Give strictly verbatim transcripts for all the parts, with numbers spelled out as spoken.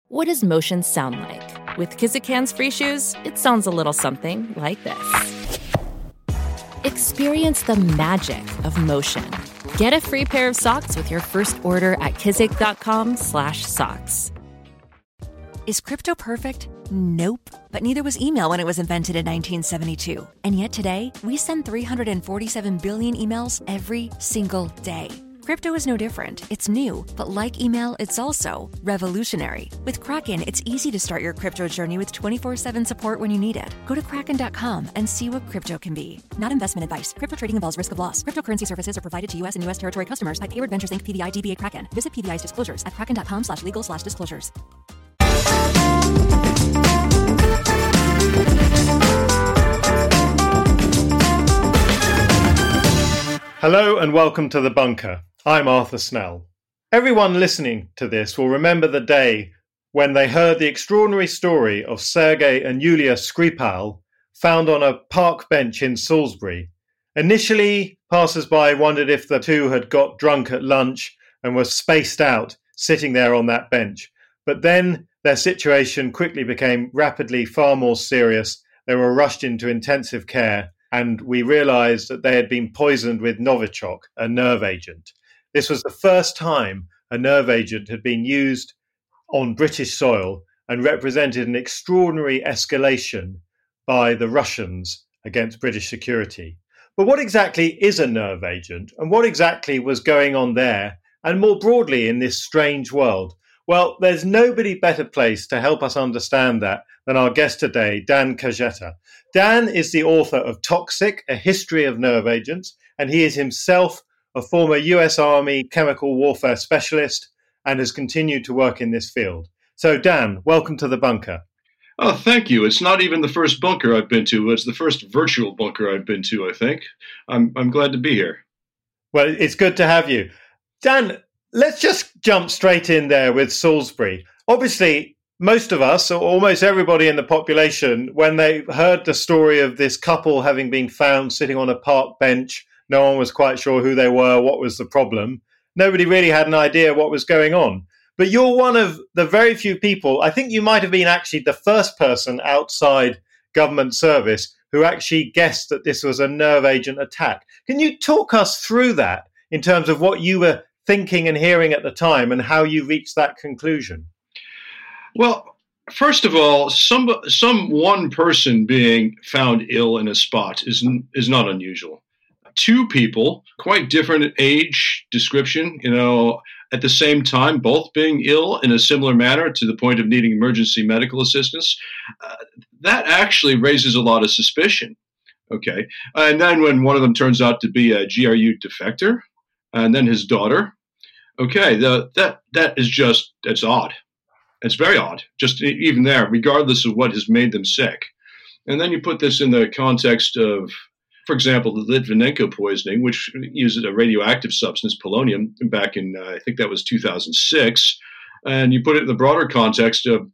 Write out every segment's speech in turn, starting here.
What does motion sound like? With Kizikans free shoes, it sounds a little something like this. Experience the magic of motion. Get a free pair of socks with your first order at kizik.com slash socks. Is crypto perfect? Nope. But neither was email when it was invented in nineteen seventy-two. And yet today, we send three hundred forty-seven billion emails every single day. Crypto is no different. It's new, but like email, it's also revolutionary. With Kraken, it's easy to start your crypto journey with twenty-four seven support when you need it. Go to kraken dot com and see what crypto can be. Not investment advice. Crypto trading involves risk of loss. Cryptocurrency services are provided to U S and U S territory customers by Payward Ventures Incorporated. P D I D B A Kraken. Visit P D I's disclosures at kraken dot com slash legal slash disclosures. Hello and welcome to The Bunker. I'm Arthur Snell. Everyone listening to this will remember the day when they heard the extraordinary story of Sergei and Yulia Skripal found on a park bench in Salisbury. Initially, passers-by wondered if the two had got drunk at lunch and were spaced out sitting there on that bench. But then their situation quickly became rapidly far more serious. They were rushed into intensive care, and we realized that they had been poisoned with Novichok, a nerve agent. This was the first time a nerve agent had been used on British soil and represented an extraordinary escalation by the Russians against British security. But what exactly is a nerve agent, and what exactly was going on there, and more broadly in this strange world? Well, there's nobody better placed to help us understand that than our guest today, Dan Kajeta. Dan is the author of Toxic, A History of Nerve Agents, and he is himself a former U S Army chemical warfare specialist and has continued to work in this field. So, Dan, welcome to The Bunker. Oh, thank you. It's not even the first bunker I've been to. It's the first virtual bunker I've been to, I think. I'm I'm glad to be here. Well, it's good to have you. Dan, let's just jump straight in there with Salisbury. Obviously, most of us, or almost everybody in the population, when they heard the story of this couple having been found sitting on a park bench, no one was quite sure who they were, what was the problem. Nobody really had an idea what was going on. But you're one of the very few people, I think you might have been actually the first person outside government service who actually guessed that this was a nerve agent attack. Can you talk us through that in terms of what you were thinking and hearing at the time and how you reached that conclusion? Well, first of all, some some one person being found ill in a spot is is not unusual. Two people, quite different age description, you know, at the same time, both being ill in a similar manner to the point of needing emergency medical assistance, uh, that actually raises a lot of suspicion. Okay. And then when one of them turns out to be a G R U defector, and then his daughter, okay, the, that that is just, that's odd. It's very odd, just even there, regardless of what has made them sick. And then you put this in the context of, for example, the Litvinenko poisoning, which uses a radioactive substance, polonium, back in, uh, I think that was two thousand six. And you put it in the broader context of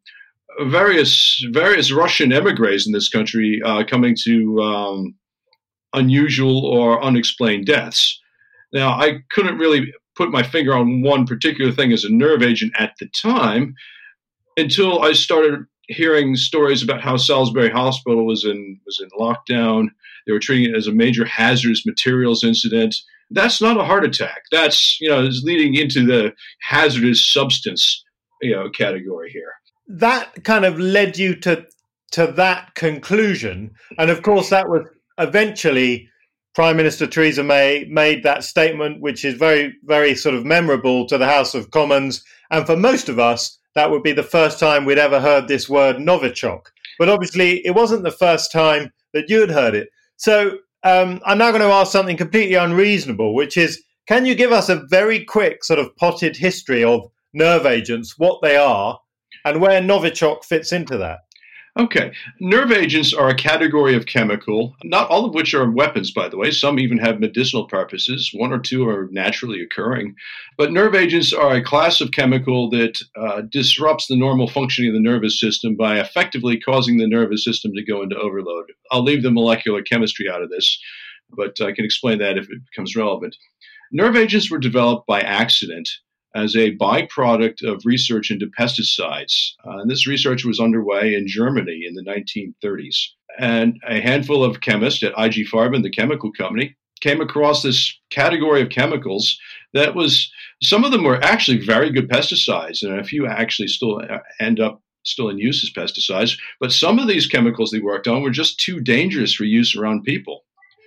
various various Russian emigres in this country uh, coming to um, unusual or unexplained deaths. Now, I couldn't really put my finger on one particular thing as a nerve agent at the time until I started hearing stories about how Salisbury Hospital was in was in lockdown. They were treating it as a major hazardous materials incident. That's not a heart attack. That's, you know, is leading into the hazardous substance, you know, category here. That kind of led you to to that conclusion. And of course, that was eventually Prime Minister Theresa May made that statement, which is very, very sort of memorable to the House of Commons. And for most of us, that would be the first time we'd ever heard this word Novichok. But obviously, it wasn't the first time that you had heard it. So um, I'm now going to ask something completely unreasonable, which is, can you give us a very quick sort of potted history of nerve agents, what they are, and where Novichok fits into that? Okay. Nerve agents are a category of chemical, not all of which are weapons, by the way. Some even have medicinal purposes. One or two are naturally occurring. But nerve agents are a class of chemical that uh, disrupts the normal functioning of the nervous system by effectively causing the nervous system to go into overload. I'll leave the molecular chemistry out of this, but I can explain that if it becomes relevant. Nerve agents were developed by accident as a byproduct of research into pesticides. Uh, and this research was underway in Germany in the nineteen thirties. And a handful of chemists at I G Farben, the chemical company, came across this category of chemicals that was, some of them were actually very good pesticides, and a few actually still end up still in use as pesticides. But some of these chemicals they worked on were just too dangerous for use around people.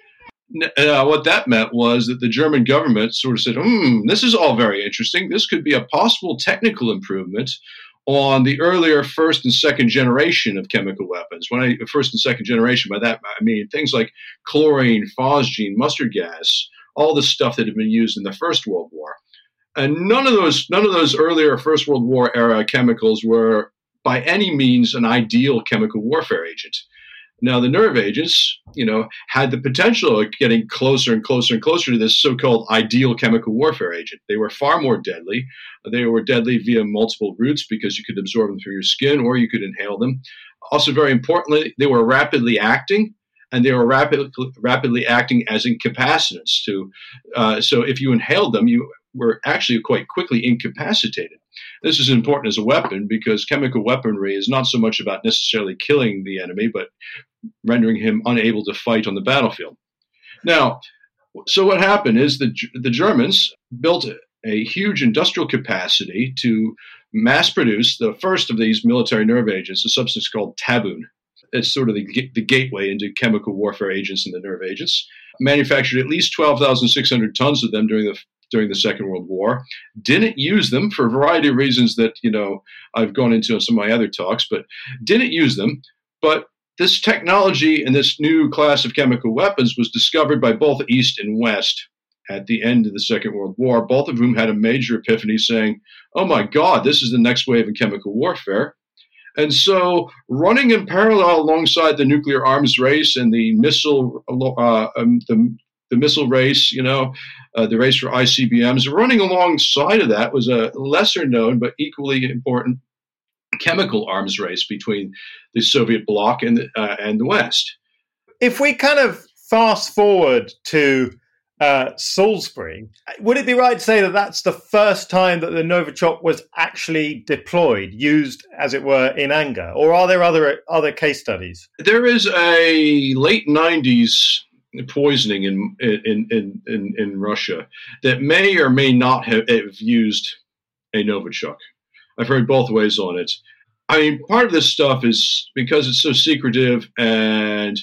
Uh, what that meant was that the German government sort of said, hmm, this is all very interesting. This could be a possible technical improvement on the earlier first and second generation of chemical weapons. When I first and second generation, by that I mean things like chlorine, phosgene, mustard gas, all the stuff that had been used in the First World War. And none of those, none of those earlier First World War era chemicals were by any means an ideal chemical warfare agent. Now, the nerve agents, you know, had the potential of getting closer and closer and closer to this so-called ideal chemical warfare agent. They were far more deadly. They were deadly via multiple routes because you could absorb them through your skin or you could inhale them. Also, very importantly, they were rapidly acting, and they were rapid, rapidly acting as incapacitants. To, uh, so if you inhaled them, you were actually quite quickly incapacitated. This is important as a weapon because chemical weaponry is not so much about necessarily killing the enemy, but rendering him unable to fight on the battlefield. Now, so what happened is the, the Germans built a, a huge industrial capacity to mass produce the first of these military nerve agents, a substance called Tabun. It's sort of the, the gateway into chemical warfare agents and the nerve agents. Manufactured at least twelve thousand six hundred tons of them during the during the Second World War, didn't use them for a variety of reasons that, you know, I've gone into in some of my other talks, but didn't use them. But this technology and this new class of chemical weapons was discovered by both East and West at the end of the Second World War, both of whom had a major epiphany saying, oh my God, this is the next wave in chemical warfare. And so running in parallel alongside the nuclear arms race and the missile, uh, um, the the missile race, you know, uh, the race for I C B Ms. Running alongside of that was a lesser known but equally important chemical arms race between the Soviet bloc and the, uh, and the West. If we kind of fast forward to uh, Salisbury, would it be right to say that that's the first time that the Novichok was actually deployed, used, as it were, in anger? Or are there other other case studies? There is a late nineties poisoning in in, in in in Russia that may or may not have, have used a Novichok. I've heard both ways on it. I mean, part of this stuff is because it's so secretive and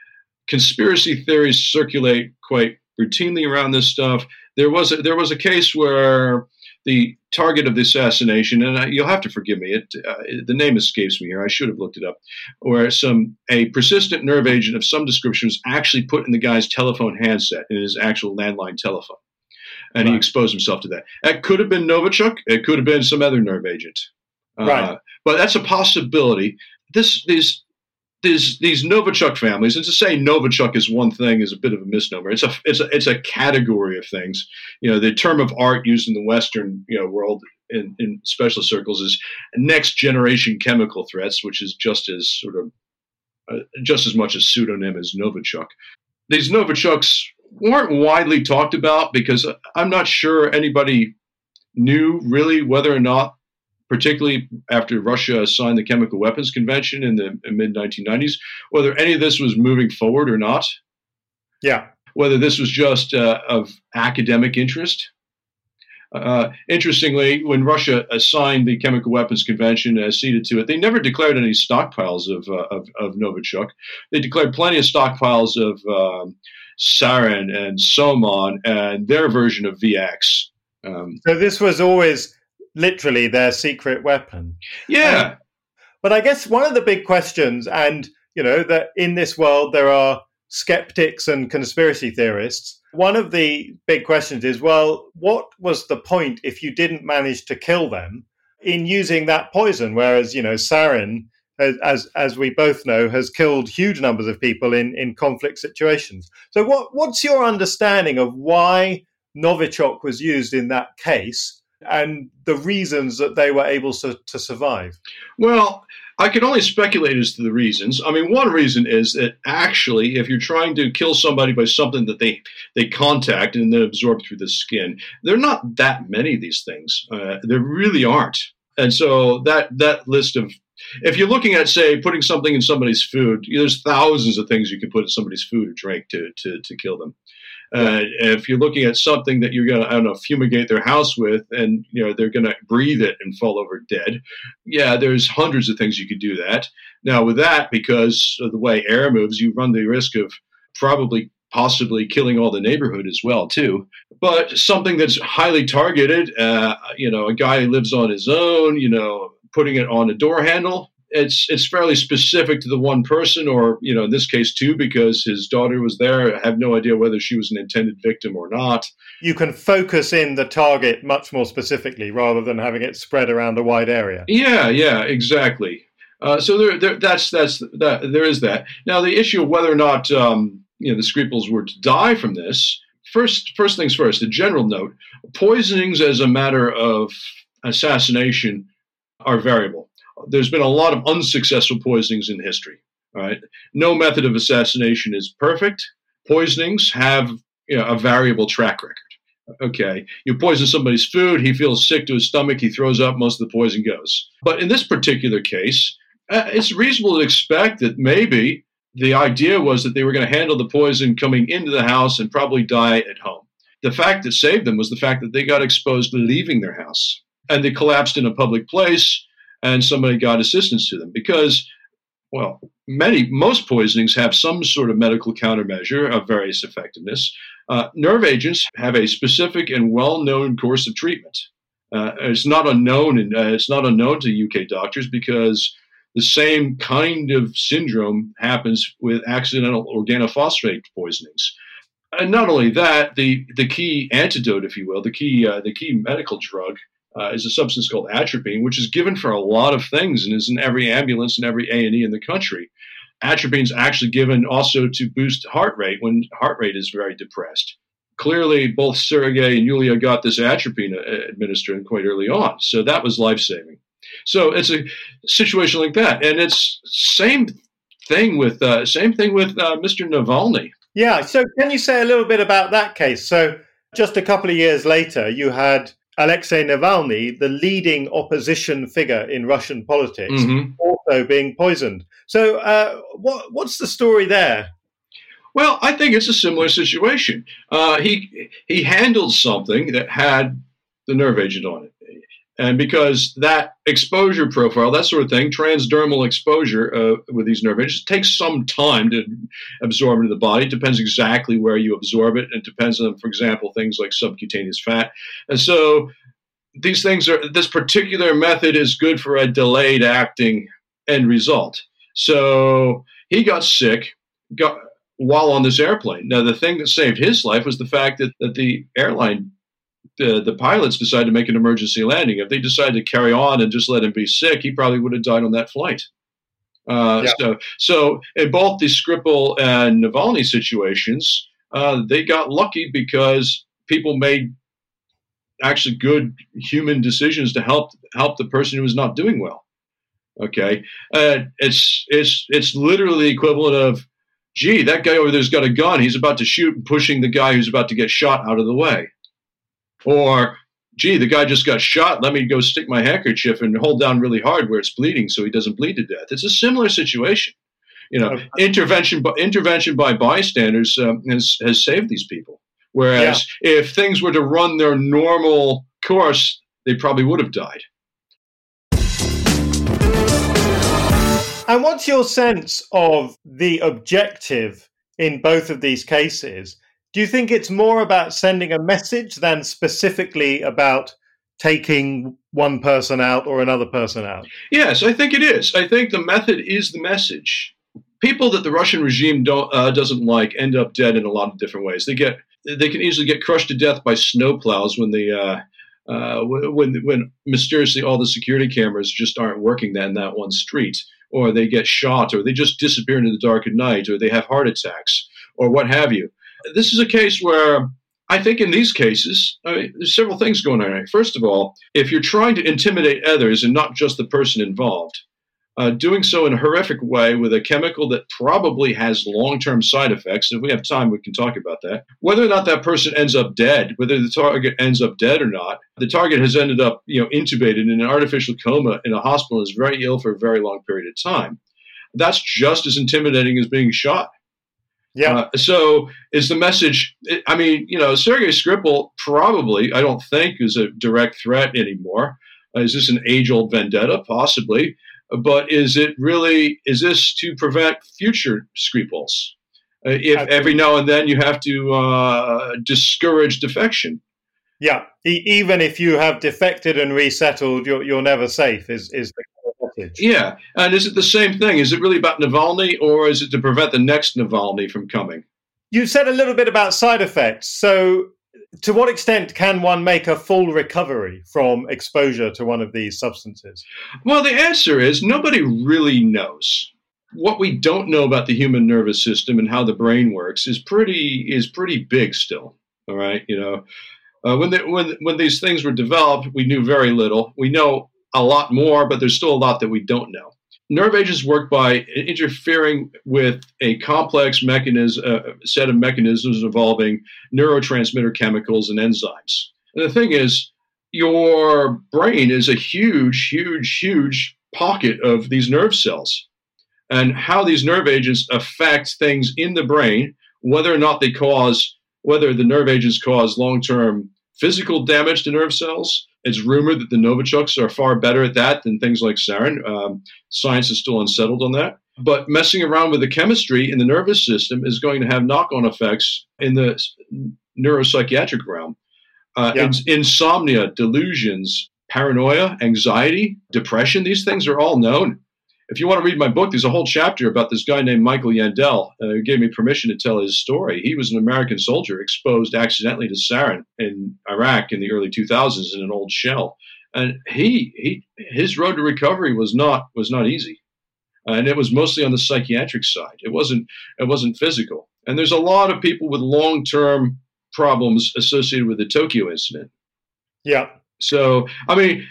conspiracy theories circulate quite routinely around this stuff. There was a, there was a case where the target of the assassination, and I, you'll have to forgive me, it, uh, the name escapes me here. I should have looked it up. Where some a persistent nerve agent of some description was actually put in the guy's telephone handset, in his actual landline telephone, and right. He exposed himself to that. That could have been Novichok. It could have been some other nerve agent. Uh, right. But that's a possibility. This these these these Novichok families, and to say Novichok is one thing is a bit of a misnomer. It's a it's a it's a category of things. You know, the term of art used in the Western you know world in, in specialist circles is next generation chemical threats, which is just as sort of uh, just as much a pseudonym as Novichok. These Novichoks weren't widely talked about because I'm not sure anybody knew really whether or not, particularly after Russia signed the Chemical Weapons Convention in the mid nineteen nineties, whether any of this was moving forward or not. Yeah. Whether this was just uh, of academic interest. Uh, interestingly, when Russia signed the Chemical Weapons Convention and acceded to it, they never declared any stockpiles of, uh, of, of Novichok. They declared plenty of stockpiles of um, sarin and Somon and their version of V X. Um, so this was always literally their secret weapon. Yeah. Um, but I guess one of the big questions, and, you know, that in this world there are skeptics and conspiracy theorists, one of the big questions is, well, what was the point if you didn't manage to kill them in using that poison? Whereas, you know, sarin, as as, as we both know, has killed huge numbers of people in, in conflict situations. So what what's your understanding of why Novichok was used in that case? and the reasons that they were able to, to survive? Well, I can only speculate as to the reasons. I mean, one reason is that actually, if you're trying to kill somebody by something that they, they contact and then absorb through the skin, there are not that many of these things. Uh, there really aren't. And so that that list of, if you're looking at, say, putting something in somebody's food, there's thousands of things you can put in somebody's food or drink to to, to kill them. Uh, if you're looking at something that you're going to, I don't know, fumigate their house with, and you know they're going to breathe it and fall over dead, yeah, there's hundreds of things you could do that. Now, with that, because of the way air moves, you run the risk of probably possibly killing all the neighborhood as well, too. But something that's highly targeted, uh, you know, a guy who lives on his own, you know, putting it on a door handle, It's it's fairly specific to the one person, or, you know, in this case, two, because his daughter was there. I have no idea whether she was an intended victim or not. You can focus in the target much more specifically rather than having it spread around a wide area. Yeah, yeah, exactly. Uh, so there, there, that's that's that. There is that. Now, the issue of whether or not um, you know the Skripals were to die from this. First, first things first. A general note: poisonings as a matter of assassination are variable. There's been a lot of unsuccessful poisonings in history. Right? No method of assassination is perfect. Poisonings have, you know, a variable track record. Okay, you poison somebody's food, he feels sick to his stomach, he throws up, most of the poison goes. But in this particular case, uh, it's reasonable to expect that maybe the idea was that they were going to handle the poison coming into the house and probably die at home. The fact that saved them was the fact that they got exposed leaving their house, and they collapsed in a public place, and somebody got assistance to them because, well, many, most poisonings have some sort of medical countermeasure of various effectiveness. Uh, nerve agents have a specific and well-known course of treatment. Uh, it's not unknown, and uh, it's not unknown to U K doctors because the same kind of syndrome happens with accidental organophosphate poisonings. And not only that, the the key antidote, if you will, the key uh, the key medical drug uh, is a substance called atropine, which is given for a lot of things and is in every ambulance and every A and E in the country. Atropine is actually given also to boost heart rate when heart rate is very depressed. Clearly, both Sergei and Yulia got this atropine administered quite early on, so that was life-saving. So it's a situation like that, and it's same thing with uh, same thing with uh, Mister Navalny. Yeah. So can you say a little bit about that case? So just a couple of years later, you had Alexei Navalny, the leading opposition figure in Russian politics, mm-hmm. also being poisoned. So uh, what, what's the story there? Well, I think it's a similar situation. Uh, he he handled something that had the nerve agent on it. And because that exposure profile, that sort of thing, transdermal exposure uh, with these nerve agents, takes some time to absorb into the body. It depends exactly where you absorb it. It depends on, for example, things like subcutaneous fat. And so these things are, this particular method is good for a delayed acting end result. So he got sick got, while on this airplane. Now, the thing that saved his life was the fact that, that the airline The, the pilots decided to make an emergency landing. If they decided to carry on and just let him be sick, he probably would have died on that flight. Uh, yeah. So, so in both the Skripal and Navalny situations, uh, they got lucky because people made actually good human decisions to help help the person who was not doing well. Okay, uh, it's it's it's literally the equivalent of, gee, that guy over there's got a gun. He's about to shoot, and pushing the guy who's about to get shot out of the way. Or, gee, the guy just got shot. Let me go stick my handkerchief and hold down really hard where it's bleeding so he doesn't bleed to death. It's a similar situation. You know, okay. intervention by, intervention by bystanders um, has, has saved these people. Whereas yeah. if things were to run their normal course, they probably would have died. And what's your sense of the objective in both of these cases? Do you think it's more about sending a message than specifically about taking one person out or another person out? Yes, I think it is. I think the method is the message. People that the Russian regime don't, uh, doesn't like end up dead in a lot of different ways. They get they can easily get crushed to death by snowplows when the uh, uh, when when mysteriously all the security cameras just aren't working in that one street, or they get shot, or they just disappear into the dark at night, or they have heart attacks, or what have you. This is a case where I think in these cases, I mean, there's several things going on. First of all, if you're trying to intimidate others and not just the person involved, uh, doing so in a horrific way with a chemical that probably has long-term side effects, if we have time, we can talk about that. Whether or not that person ends up dead, whether the target ends up dead or not, the target has ended up, you know, intubated in an artificial coma in a hospital and is very ill for a very long period of time. That's just as intimidating as being shot. Yeah. Uh, so is the message, I mean, you know, Sergei Skripal probably, I don't think, is a direct threat anymore. Uh, is this an age-old vendetta? Possibly. But is it really, is this to prevent future Skripals? Uh, if Absolutely. Every now and then you have to uh, discourage defection. Yeah. E- even if you have defected and resettled, you're, you're never safe, is, is the message. Yeah. And is it the same thing? Is it really about Navalny, or is it to prevent the next Navalny from coming? You said a little bit about side effects. So to what extent can one make a full recovery from exposure to one of these substances? Well, the answer is nobody really knows. What we don't know about the human nervous system and how the brain works is pretty is pretty big still. All right, you know, uh, when the, when when these things were developed, we knew very little. We know a lot more, but there's still a lot that we don't know. Nerve agents work by interfering with a complex mechanism, uh, set of mechanisms involving neurotransmitter chemicals and enzymes. And the thing is, your brain is a huge, huge, huge pocket of these nerve cells. And how these nerve agents affect things in the brain, whether or not they cause, whether the nerve agents cause long-term physical damage to nerve cells. It's rumored that the Novichoks are far better at that than things like sarin. Um, science is still unsettled on that. But messing around with the chemistry in the nervous system is going to have knock-on effects in the neuropsychiatric realm. Uh, yeah. ins- insomnia, delusions, paranoia, anxiety, depression, these things are all known. If you want to read my book, there's a whole chapter about this guy named Michael Yandel, uh, who gave me permission to tell his story. He was an American soldier exposed accidentally to sarin in Iraq in the early two thousands in an old shell. And he, he his road to recovery was not was not easy. Uh, and it was mostly on the psychiatric side. It wasn't it wasn't physical. And there's a lot of people with long-term problems associated with the Tokyo incident. Yeah. So, I mean,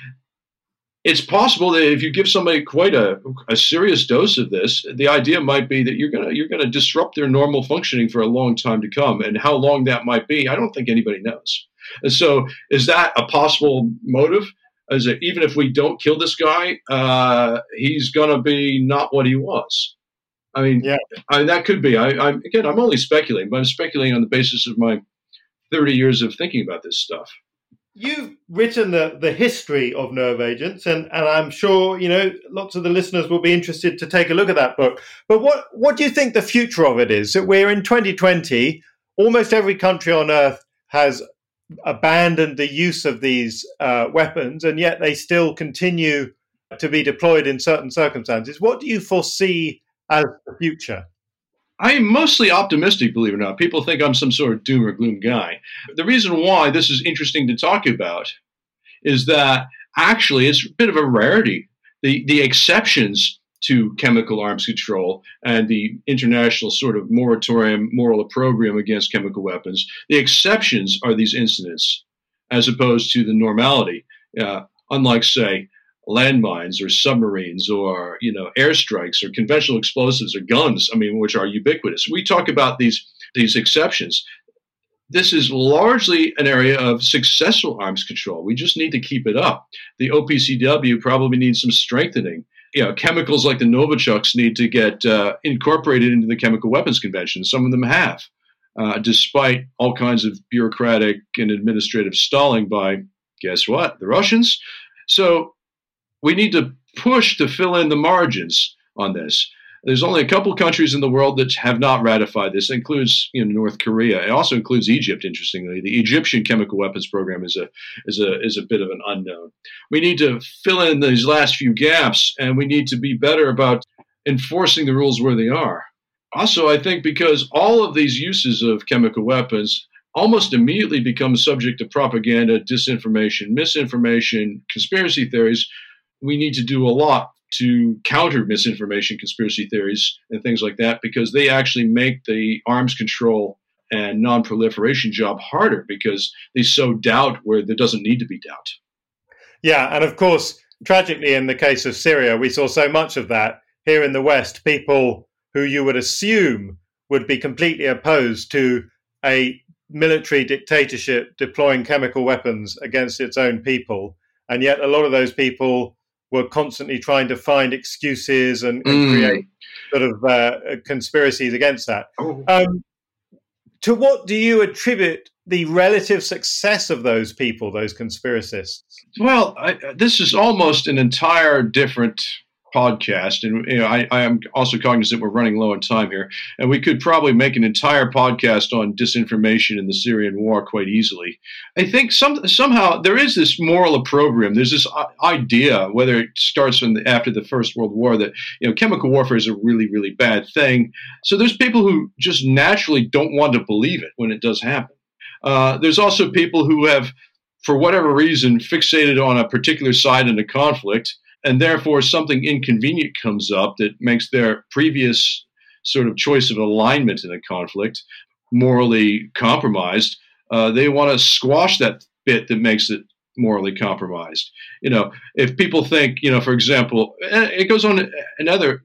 it's possible that if you give somebody quite a, a serious dose of this, the idea might be that you're gonna you're gonna disrupt their normal functioning for a long time to come. And how long that might be, I don't think anybody knows. And so, is that a possible motive? Is it, even if we don't kill this guy, uh, he's gonna be not what he was? I mean, yeah, I mean, that could be. I, I'm again, I'm only speculating, but I'm speculating on the basis of my thirty years of thinking about this stuff. You've written the, the history of nerve agents, and, and I'm sure, you know, lots of the listeners will be interested to take a look at that book. But what, what do you think the future of it is? That we're in twenty twenty, almost every country on earth has abandoned the use of these uh, weapons, and yet they still continue to be deployed in certain circumstances. What do you foresee as the future? I am mostly optimistic, believe it or not. People think I'm some sort of doom or gloom guy. The reason why this is interesting to talk about is that actually it's a bit of a rarity. The, the exceptions to chemical arms control and the international sort of moratorium, moral opprobrium against chemical weapons, the exceptions are these incidents as opposed to the normality. Uh, unlike, say, landmines or submarines or, you know, airstrikes or conventional explosives or guns, I mean, which are ubiquitous. We talk about these these exceptions. This is largely an area of successful arms control. We just need to keep it up. The O P C W probably needs some strengthening. You know, chemicals like the Novichoks need to get uh, incorporated into the Chemical Weapons Convention. Some of them have, uh, despite all kinds of bureaucratic and administrative stalling by, guess what, the Russians. So we need to push to fill in the margins on this. There's only a couple countries in the world that have not ratified this. It includes, you know, North Korea. It also includes Egypt, interestingly. The Egyptian chemical weapons program is a is a is a bit of an unknown. We need to fill in these last few gaps, and we need to be better about enforcing the rules where they are. Also, I think because all of these uses of chemical weapons almost immediately become subject to propaganda, disinformation, misinformation, conspiracy theories, we need to do a lot to counter misinformation, conspiracy theories, and things like that, because they actually make the arms control and non-proliferation job harder because they sow doubt where there doesn't need to be doubt. Yeah, and of course, tragically, in the case of Syria, we saw so much of that here in the West, people who you would assume would be completely opposed to a military dictatorship deploying chemical weapons against its own people. And yet a lot of those people were constantly trying to find excuses and, and mm. create sort of uh, conspiracies against that. Oh. Um, to what do you attribute the relative success of those people, those conspiracists? Well, I, this is almost an entire different podcast. And you know, I, I am also cognizant we're running low on time here. And we could probably make an entire podcast on disinformation in the Syrian war quite easily. I think some somehow there is this moral opprobrium. There's this idea, whether it starts from the, after the First World War, that you know chemical warfare is a really, really bad thing. So there's people who just naturally don't want to believe it when it does happen. Uh, there's also people who have, for whatever reason, fixated on a particular side in a conflict, and therefore something inconvenient comes up that makes their previous sort of choice of alignment in a conflict morally compromised. Uh, they want to squash that bit that makes it morally compromised. You know, if people think, you know, for example, it goes on in other,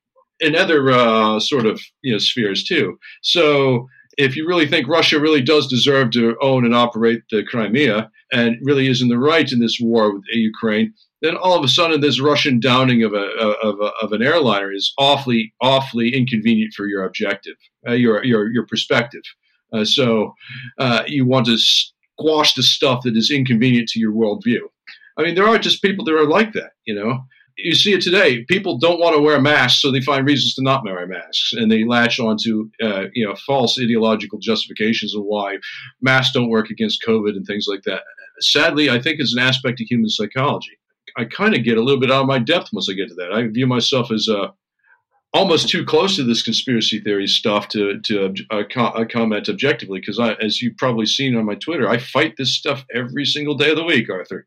in other uh, sort of, you know, spheres too. So if you really think Russia really does deserve to own and operate the Crimea and really is in the right in this war with Ukraine, then all of a sudden this Russian downing of a of a, of an airliner is awfully awfully inconvenient for your objective, uh, your your your perspective. Uh, so uh, you want to squash the stuff that is inconvenient to your worldview. I mean, there are just people that are like that. You know, you see it today. People don't want to wear masks, so they find reasons to not wear masks, and they latch onto uh, you know false ideological justifications of why masks don't work against COVID and things like that. Sadly, I think it's an aspect of human psychology. I kind of get a little bit out of my depth once I get to that. I view myself as uh, almost too close to this conspiracy theory stuff to to uh, co- comment objectively, because, I, as you've probably seen on my Twitter, I fight this stuff every single day of the week, Arthur.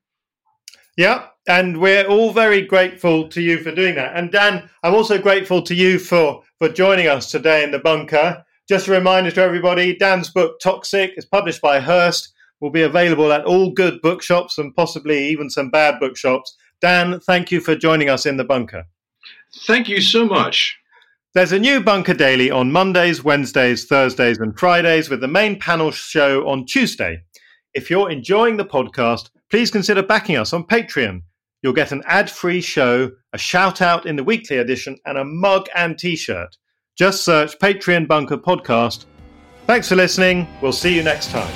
Yeah, and we're all very grateful to you for doing that. And Dan, I'm also grateful to you for, for joining us today in the bunker. Just a reminder to everybody, Dan's book, Toxic, is published by Hearst, will be available at all good bookshops and possibly even some bad bookshops. Dan, thank you for joining us in the bunker. Thank you so much. There's a new Bunker Daily on Mondays, Wednesdays, Thursdays, and Fridays, with the main panel show on Tuesday. If you're enjoying the podcast, please consider backing us on Patreon. You'll get an ad-free show, a shout-out in the weekly edition, and a mug and T-shirt. Just search Patreon Bunker Podcast. Thanks for listening. We'll see you next time.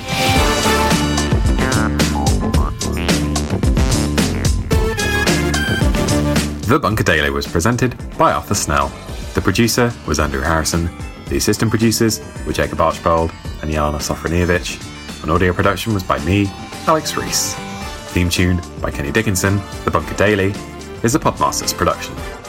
The Bunker Daily was presented by Arthur Snell. The producer was Andrew Harrison. The assistant producers were Jacob Archbold and Yana Sofronievich. And audio production was by me, Alex Reese. Theme tune by Kenny Dickinson. The Bunker Daily is a Podmasters production.